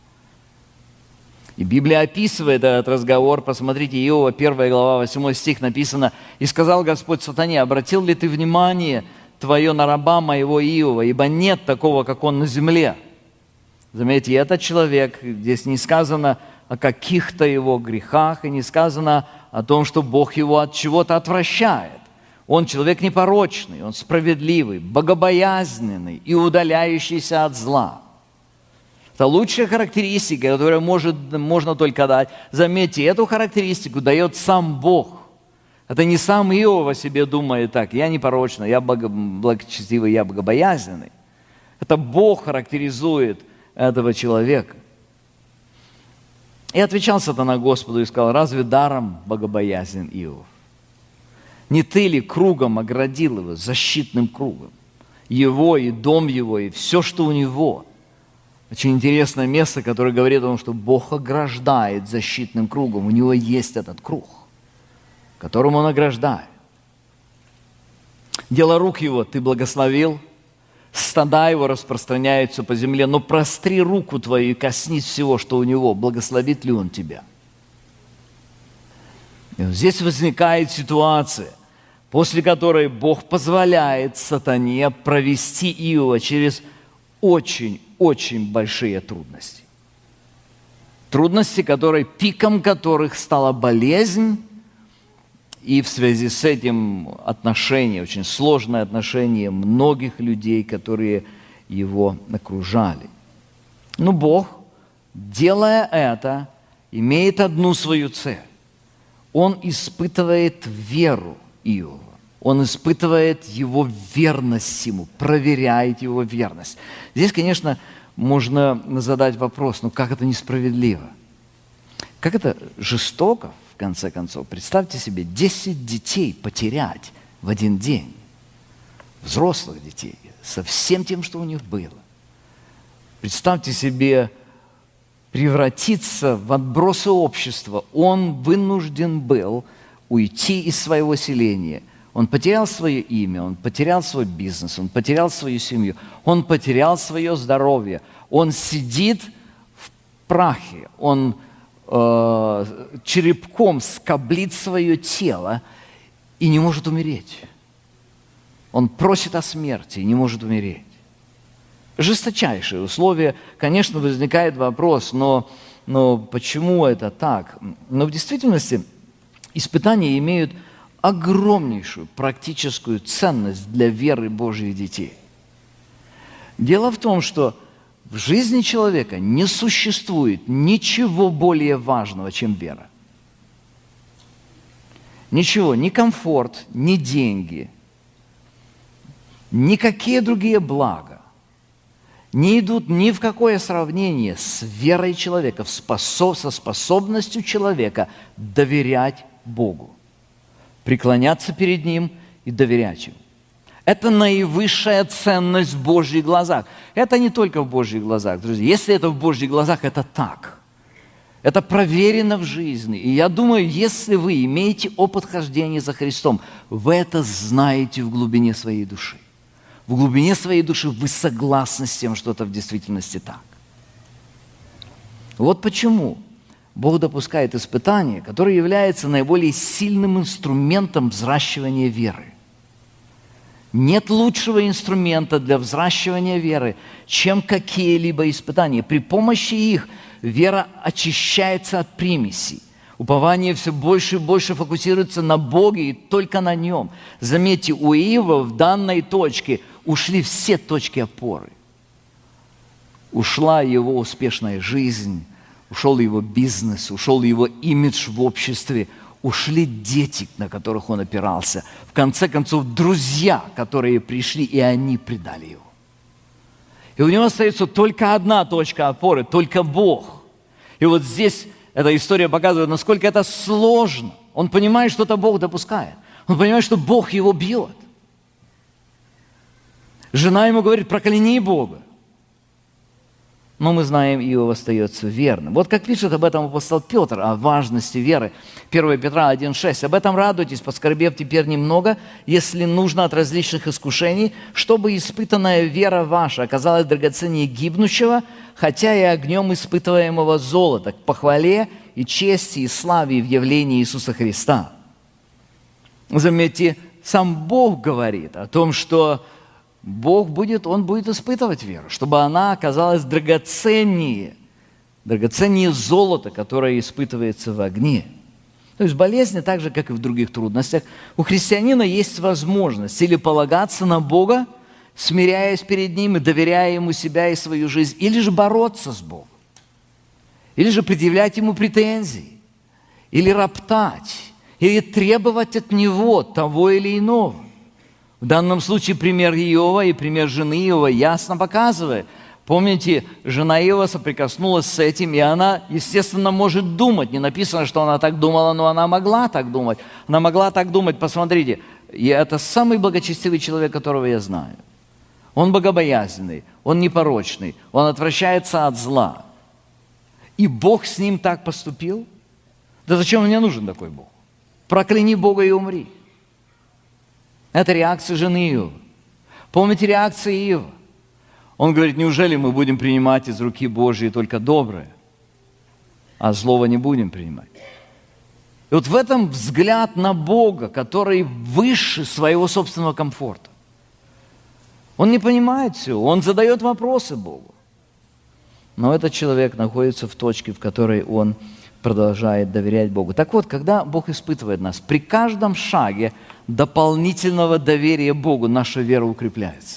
И Библия описывает этот разговор. Посмотрите, Иова, первая глава, восьмой стих написано: «И сказал Господь сатане: обратил ли ты внимание твое на раба моего Иова, ибо нет такого, как он на земле». Заметьте, этот человек, здесь не сказано о каких-то его грехах, и не сказано о том, что Бог его от чего-то отвращает. Он человек непорочный, он справедливый, богобоязненный и удаляющийся от зла. Это лучшая характеристика, которую может, можно только дать. Заметьте, эту характеристику дает сам Бог. Это не сам Иов о себе думает так: я непорочный, я благочестивый, я богобоязненный. Это Бог характеризует этого человека. И отвечал сатана Господу и сказал: разве даром богобоязнен Иов? Не ты ли кругом оградил его, защитным кругом? Его и дом его, и все, что у него. Очень интересное место, которое говорит о том, что Бог ограждает защитным кругом. У него есть этот круг, которым он ограждает. Дело рук его ты благословил, стада его распространяются по земле, но простри руку твою и коснись всего, что у него. Благословит ли он тебя? И вот здесь возникает ситуация, после которой Бог позволяет сатане провести Иова через очень-очень большие трудности. Трудности, которые, пиком которых стала болезнь, и в связи с этим отношения, очень сложное отношение многих людей, которые его окружали. Но Бог, делая это, имеет одну свою цель. Он испытывает веру Иова. Он испытывает его верность ему, проверяет его верность. Здесь, конечно, можно задать вопрос: ну как это несправедливо? Как это жестоко, в конце концов? Представьте себе, десять детей потерять в один день. Взрослых детей, со всем тем, что у них было. Представьте себе, превратиться в отбросы общества. Он вынужден был уйти из своего селения. Он потерял свое имя, он потерял свой бизнес, он потерял свою семью, он потерял свое здоровье. Он сидит в прахе, он э, черепком скоблит свое тело и не может умереть. Он просит о смерти и не может умереть. Жесточайшие условия. Конечно, возникает вопрос, но, но почему это так? Но в действительности испытания имеют огромнейшую практическую ценность для веры Божьих детей. Дело в том, что в жизни человека не существует ничего более важного, чем вера. Ничего, ни комфорт, ни деньги, никакие другие блага не идут ни в какое сравнение с верой человека, со способностью человека доверять Богу, преклоняться перед Ним и доверять Ему. Это наивысшая ценность в Божьих глазах. Это не только в Божьих глазах, друзья. Если это в Божьих глазах, это так. Это проверено в жизни. И я думаю, если вы имеете опыт хождения за Христом, вы это знаете в глубине своей души. В глубине своей души вы согласны с тем, что это в действительности так. Вот почему Бог допускает испытания, которые являются наиболее сильным инструментом взращивания веры. Нет лучшего инструмента для взращивания веры, чем какие-либо испытания. При помощи их вера очищается от примесей. Упование все больше и больше фокусируется на Боге и только на Нем. Заметьте, у Иова в данной точке ушли все точки опоры. Ушла его успешная жизнь, ушел его бизнес, ушел его имидж в обществе, ушли дети, на которых он опирался. В конце концов, друзья, которые пришли, и они предали его. И у него остается только одна точка опоры, только Бог. И вот здесь эта история показывает, насколько это сложно. Он понимает, что это Бог допускает. Он понимает, что Бог его бьет. Жена ему говорит: прокляни Бога. Но мы знаем, Иов остается верным. Вот как пишет об этом апостол Петр, о важности веры. первое Петра один шесть. «Об этом радуйтесь, поскорбев теперь немного, если нужно от различных искушений, чтобы испытанная вера ваша оказалась драгоценнее гибнущего, хотя и огнем испытываемого золота, к похвале и чести и славе в явлении Иисуса Христа». Заметьте, сам Бог говорит о том, что Бог будет, Он будет испытывать веру, чтобы она оказалась драгоценнее, драгоценнее золота, которое испытывается в огне. То есть болезни, так же, как и в других трудностях, у христианина есть возможность или полагаться на Бога, смиряясь перед Ним и доверяя Ему себя и свою жизнь, или же бороться с Богом, или же предъявлять Ему претензии, или роптать, или требовать от Него того или иного. В данном случае пример Иова и пример жены Иова ясно показывает. Помните, жена Иова соприкоснулась с этим, и она, естественно, может думать. Не написано, что она так думала, но она могла так думать. Она могла так думать. Посмотрите, и это самый благочестивый человек, которого я знаю. Он богобоязненный, он непорочный, он отвращается от зла. И Бог с ним так поступил? Да зачем мне нужен такой Бог? Прокляни Бога и умри. Это реакция жены Иова. Помните реакцию Иова? Он говорит: неужели мы будем принимать из руки Божьей только доброе, а злого не будем принимать? И вот в этом взгляд на Бога, который выше своего собственного комфорта. Он не понимает всего, он задает вопросы Богу. Но этот человек находится в точке, в которой он продолжает доверять Богу. Так вот, когда Бог испытывает нас, при каждом шаге дополнительного доверия Богу наша вера укрепляется.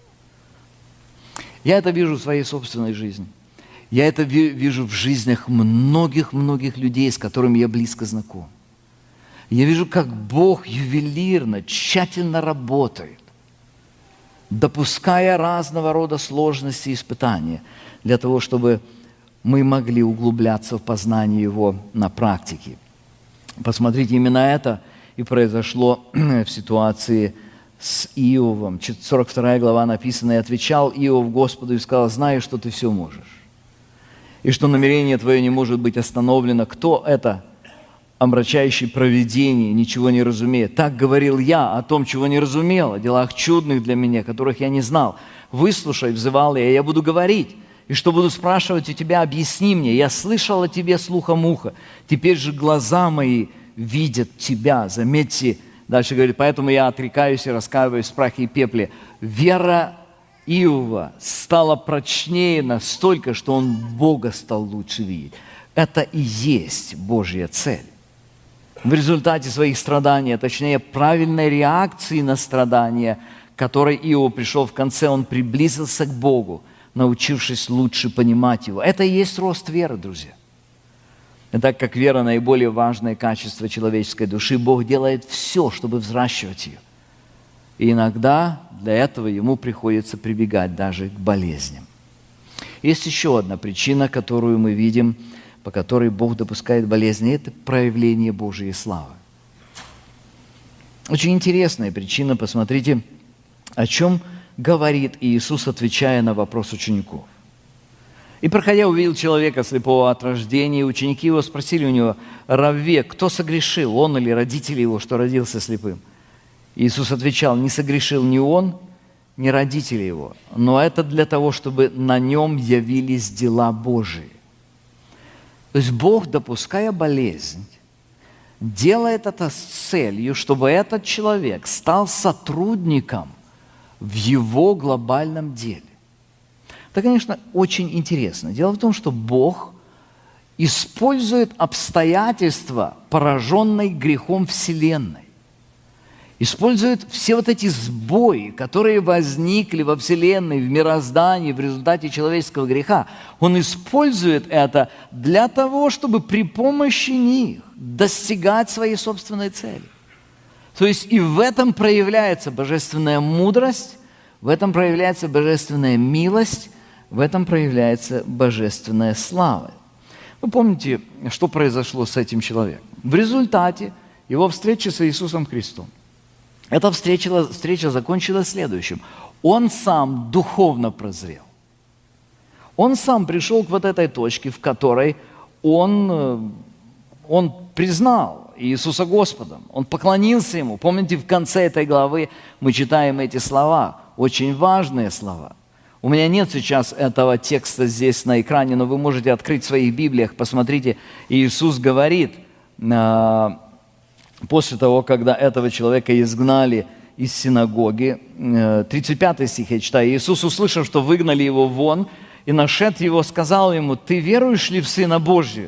Я это вижу в своей собственной жизни. Я это вижу в жизнях многих-многих людей, с которыми я близко знаком. Я вижу, как Бог ювелирно, тщательно работает, допуская разного рода сложности и испытания для того, чтобы мы могли углубляться в познание Его на практике. Посмотрите, именно это и произошло в ситуации с Иовом. сорок вторая глава написана: «И отвечал Иов Господу и сказал: знаю, что ты все можешь, и что намерение твое не может быть остановлено. Кто это, омрачающий провидение, ничего не разумеет? Так говорил я о том, чего не разумел, о делах чудных для меня, которых я не знал. Выслушай, взывал я, я буду говорить. И что буду спрашивать у тебя, объясни мне. Я слышал о тебе слухом уха. Теперь же глаза мои видят тебя». Заметьте, дальше говорит: «Поэтому я отрекаюсь и раскаиваюсь в прахе и пепле». Вера Иова стала прочнее настолько, что он Бога стал лучше видеть. Это и есть Божья цель. В результате своих страданий, а точнее правильной реакции на страдания, к которой Иов пришел в конце, он приблизился к Богу, научившись лучше понимать Его. Это и есть рост веры, друзья. И так как вера – наиболее важное качество человеческой души, Бог делает все, чтобы взращивать ее. И иногда для этого Ему приходится прибегать даже к болезням. Есть еще одна причина, которую мы видим, по которой Бог допускает болезни – это проявление Божьей славы. Очень интересная причина. Посмотрите, о чем говорит Иисус, отвечая на вопрос учеников. «И, проходя, увидел человека слепого от рождения, и ученики его спросили у него: Равве, кто согрешил, он или родители его, что родился слепым?» Иисус отвечал: не согрешил ни он, ни родители его, но это для того, чтобы на нем явились дела Божии. То есть Бог, допуская болезнь, делает это с целью, чтобы этот человек стал сотрудником в его глобальном деле. Это, конечно, очень интересно. Дело в том, что Бог использует обстоятельства, пораженной грехом Вселенной. использует все вот эти сбои, которые возникли во Вселенной, в мироздании в результате человеческого греха. Он использует это для того, чтобы при помощи них достигать своей собственной цели. То есть и в этом проявляется божественная мудрость, в этом проявляется божественная милость, в этом проявляется божественная слава. Вы помните, что произошло с этим человеком? В результате его встречи с Иисусом Христом. Эта встреча, встреча закончилась следующим. Он сам духовно прозрел. Он сам пришел к вот этой точке, в которой он, он признал Иисуса Господом. Он поклонился Ему. Помните, в конце этой главы мы читаем эти слова, очень важные слова. У меня нет сейчас этого текста здесь на экране, но вы можете открыть в своих Библиях, посмотрите, Иисус говорит, после того, когда этого человека изгнали из синагоги, тридцать пятый стих я читаю, Иисус, услышав, что выгнали его вон, и нашед его, сказал ему: «Ты веруешь ли в Сына Божия?»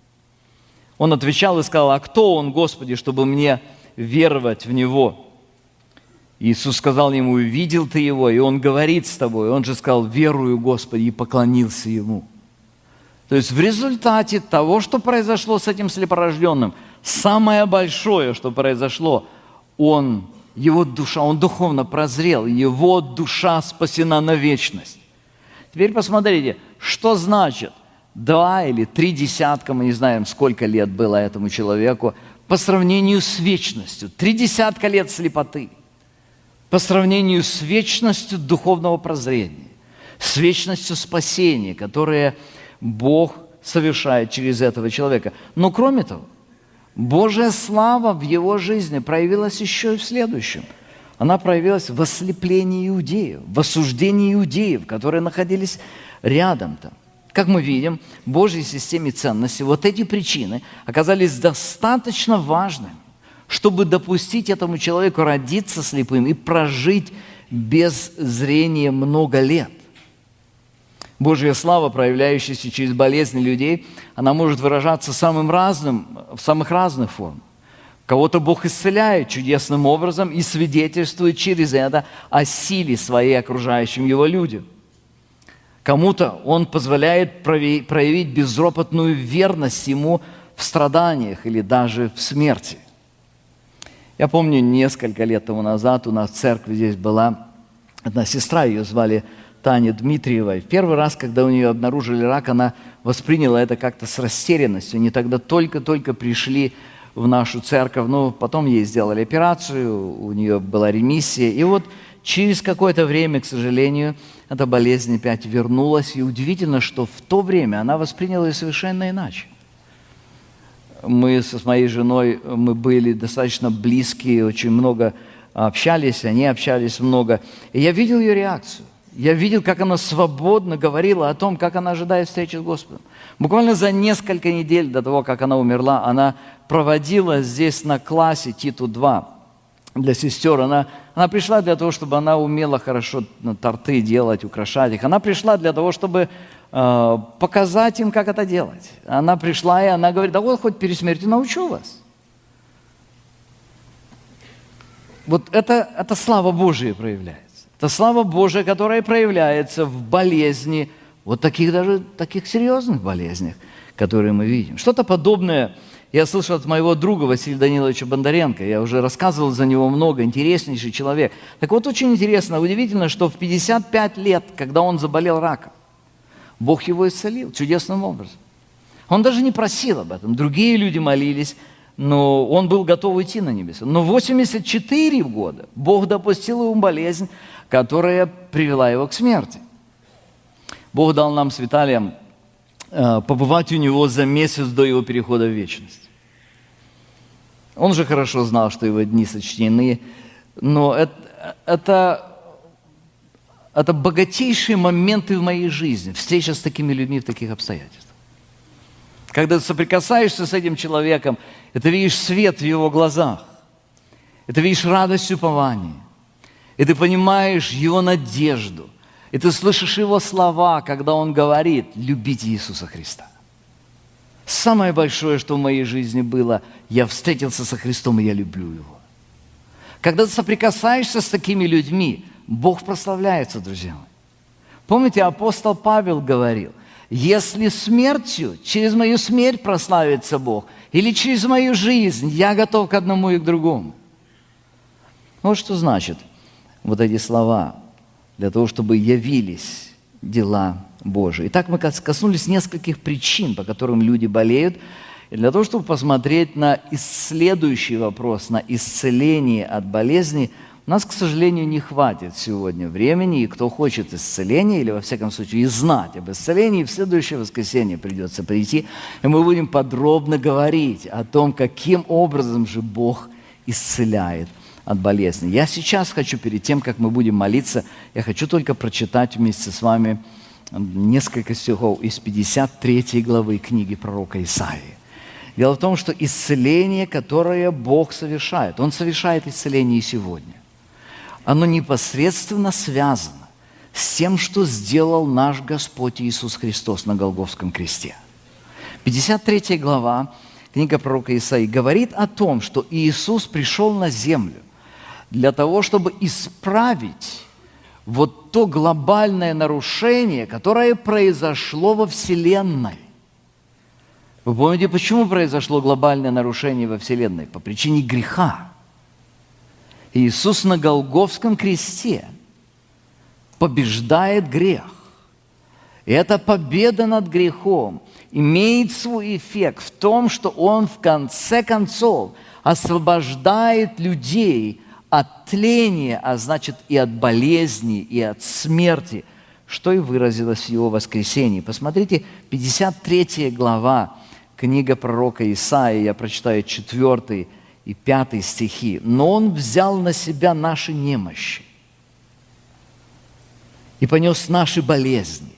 Он отвечал и сказал: «А кто Он, Господи, чтобы мне веровать в Него?» Иисус сказал ему: «Видел ты Его, и Он говорит с тобой». Он же сказал: «Верую, Господи», и поклонился Ему. То есть в результате того, что произошло с этим слепорожденным, самое большое, что произошло, он, его душа, он духовно прозрел, его душа спасена на вечность. Теперь посмотрите, что значит два или три десятка, мы не знаем, сколько лет было этому человеку, по сравнению с вечностью. Три десятка лет слепоты по сравнению с вечностью духовного прозрения, с вечностью спасения, которое Бог совершает через этого человека. Но кроме того, Божья слава в его жизни проявилась еще и в следующем. Она проявилась в ослеплении иудеев, в осуждении иудеев, которые находились рядом там. Как мы видим, в Божьей системе ценностей вот эти причины оказались достаточно важными, чтобы допустить этому человеку родиться слепым и прожить без зрения много лет. Божья слава, проявляющаяся через болезни людей, она может выражаться самым разным, в самых разных формах. Кого-то Бог исцеляет чудесным образом и свидетельствует через это о силе своей окружающим его людям. Кому-то Он позволяет проявить безропотную верность Ему в страданиях или даже в смерти. Я помню, несколько лет тому назад у нас в церкви здесь была одна сестра, ее звали Таня Дмитриева. И в первый раз, когда у нее обнаружили рак, она восприняла это как-то с растерянностью. Они тогда только-только пришли в нашу церковь, но потом ей сделали операцию, у нее была ремиссия. И вот через какое-то время, к сожалению, эта болезнь опять вернулась. И удивительно, что в то время она восприняла ее совершенно иначе. Мы с моей женой, мы были достаточно близкие, очень много общались, они общались много. И я видел ее реакцию. Я видел, как она свободно говорила о том, как она ожидает встречи с Господом. Буквально за несколько недель до того, как она умерла, она проводила здесь на классе Титу два для сестер. Она, она пришла для того, чтобы она умела хорошо торты делать, украшать их. Она пришла для того, чтобы э, показать им, как это делать. Она пришла, и она говорит: да вот хоть перед смертью научу вас. Вот это, это слава Божия проявляется. Это слава Божия, которая проявляется в болезни, вот таких даже таких серьезных болезнях, которые мы видим. Что-то подобное я слышал от моего друга Василия Даниловича Бондаренко. Я уже рассказывал за него много, интереснейший человек. Так вот, очень интересно, удивительно, что в пятьдесят пять лет, когда он заболел раком, Бог его исцелил чудесным образом. Он даже не просил об этом. Другие люди молились, но он был готов уйти на небеса. Но в восемьдесят четыре года Бог допустил ему болезнь, которая привела его к смерти. Бог дал нам с Виталием э, побывать у него за месяц до его перехода в вечность. Он же хорошо знал, что его дни сочтены, но это, это, это богатейшие моменты в моей жизни, встреча с такими людьми в таких обстоятельствах. Когда ты соприкасаешься с этим человеком, и ты видишь свет в его глазах, и ты видишь радость упования, и ты понимаешь его надежду, и ты слышишь его слова, когда он говорит: любите Иисуса Христа. Самое большое, что в моей жизни было, я встретился со Христом, и я люблю Его. Когда ты соприкасаешься с такими людьми, Бог прославляется, друзья мои. Помните, апостол Павел говорил, если смертью, через мою смерть прославится Бог, или через мою жизнь, я готов к одному и к другому. Вот что значит вот эти слова, для того, чтобы явились дела Божии. Итак, мы коснулись нескольких причин, по которым люди болеют. И для того, чтобы посмотреть на следующий вопрос, на исцеление от болезни, у нас, к сожалению, не хватит сегодня времени, и кто хочет исцеления, или, во всяком случае, и знать об исцелении, в следующее воскресенье придется прийти, и мы будем подробно говорить о том, каким образом же Бог исцеляет от болезни. Я сейчас хочу, перед тем, как мы будем молиться, я хочу только прочитать вместе с вами несколько стихов из пятьдесят третьей главы книги пророка Исаии. Дело в том, что исцеление, которое Бог совершает, Он совершает исцеление и сегодня. Оно непосредственно связано с тем, что сделал наш Господь Иисус Христос на Голгофском кресте. пятьдесят третья глава, книга пророка Исаии, говорит о том, что Иисус пришел на землю для того, чтобы исправить вот то глобальное нарушение, которое произошло во Вселенной. Вы помните, почему произошло глобальное нарушение во Вселенной? По причине греха. Иисус на Голгофском кресте побеждает грех. И эта победа над грехом имеет свой эффект в том, что Он в конце концов освобождает людей от тления, а значит и от болезни, и от смерти, что и выразилось в Его воскресении. Посмотрите, пятьдесят третья глава, книга пророка Исаии, я прочитаю четвёртый и пятый стихи. «Но Он взял на себя наши немощи и понес наши болезни.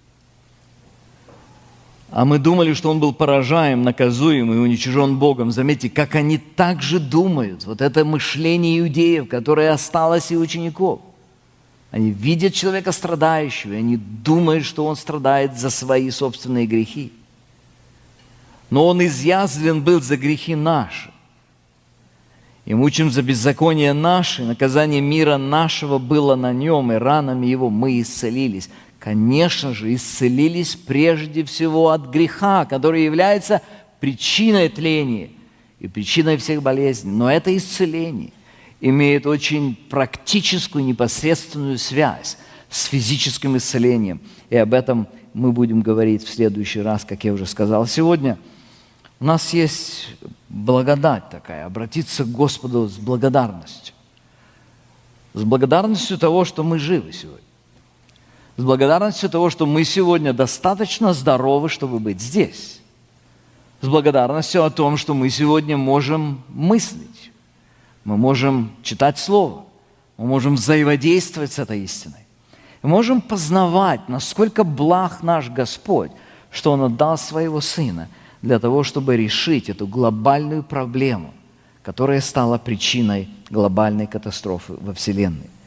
А мы думали, что Он был поражаем, наказуем и уничижен Богом». Заметьте, как они так же думают. Вот это мышление иудеев, которое осталось и у учеников. Они видят человека страдающего, и они думают, что он страдает за свои собственные грехи. Но Он изъязвлен был за грехи наши, и мучим за беззаконие наши, наказание мира нашего было на Нем, и ранами Его мы исцелились. Конечно же, исцелились прежде всего от греха, который является причиной тления и причиной всех болезней. Но это исцеление имеет очень практическую, непосредственную связь с физическим исцелением. И об этом мы будем говорить в следующий раз, как я уже сказал. Сегодня у нас есть благодать такая, обратиться к Господу с благодарностью. С благодарностью того, что мы живы сегодня. С благодарностью того, что мы сегодня достаточно здоровы, чтобы быть здесь. С благодарностью о том, что мы сегодня можем мыслить. Мы можем читать Слово. Мы можем взаимодействовать с этой истиной. Мы можем познавать, насколько благ наш Господь, что Он отдал Своего Сына для того, чтобы решить эту глобальную проблему, которая стала причиной глобальной катастрофы во Вселенной.